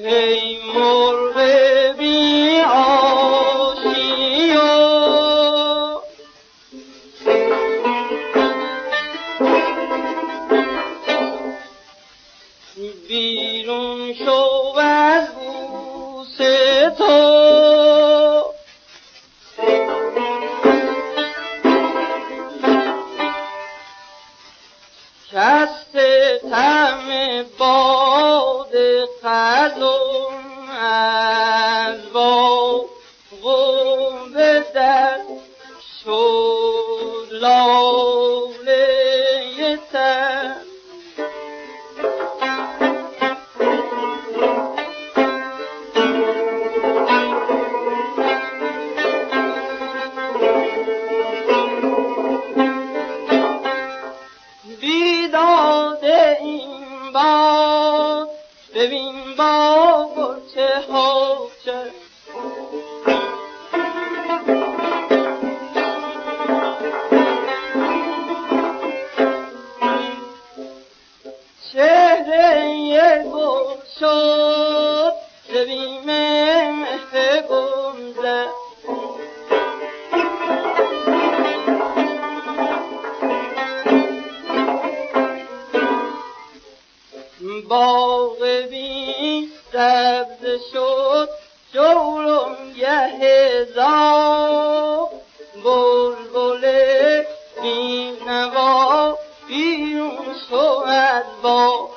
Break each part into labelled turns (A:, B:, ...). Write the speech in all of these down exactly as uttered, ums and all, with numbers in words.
A: ای مرغ بی آشیا بیرون شو از بوس تو کست طعم باد خزون از باغ به در شد لاله تر ببین با گرچه ها چه چهره گل شد ببین مهر گمزه باغ بی سبز شد جولانگه هزار بلبل بی نوا بیرون شو از باغ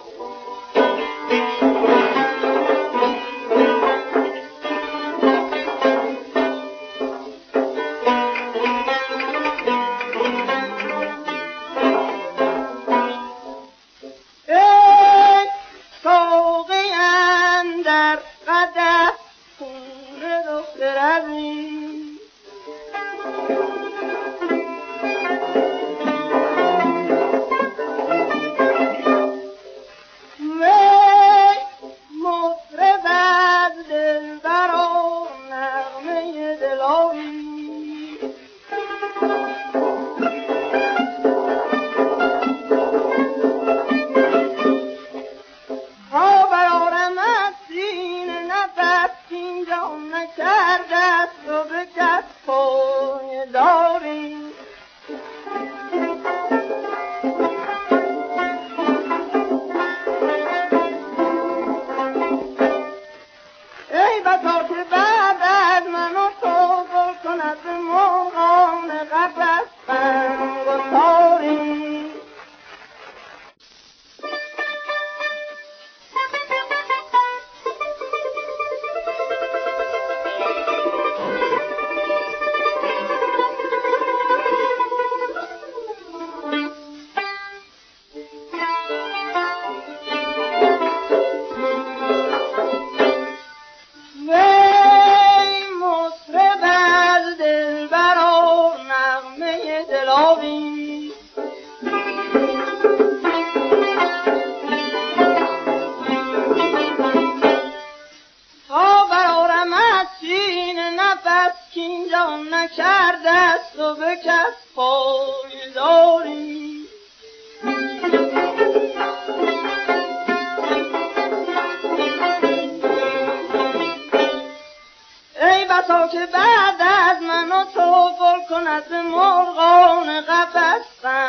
A: که بعد از من و تو گل کند به مرغان قفس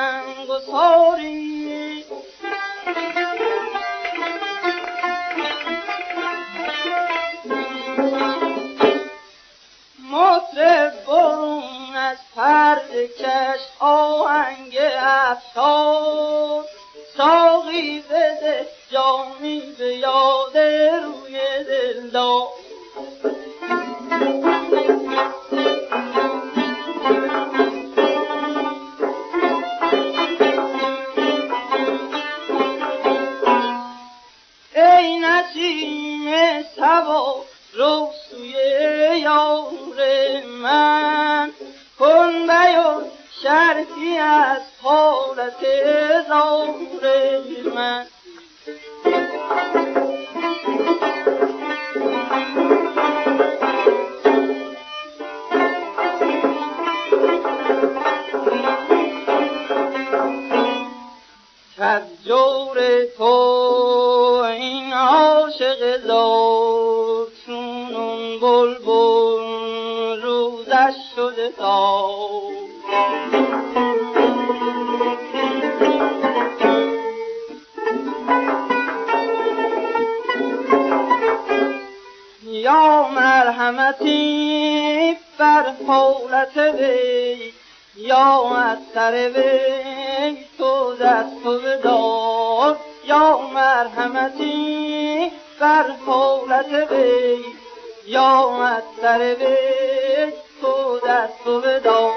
A: غمگساری مطرب برون از پرده کش آهنگ افشار ساقی بده جامی به یاد روی دلدار ای نسیم صبا رو سوی یار من کن بیان شرحی از حالت زار من از جور تو این عاشق زار داد. یا مرحمتی بر حالت وی، یا از سر وی تو دست و بدار. یا مرحمتی بر حالت وی، یا از سر وی تو دست و بدار.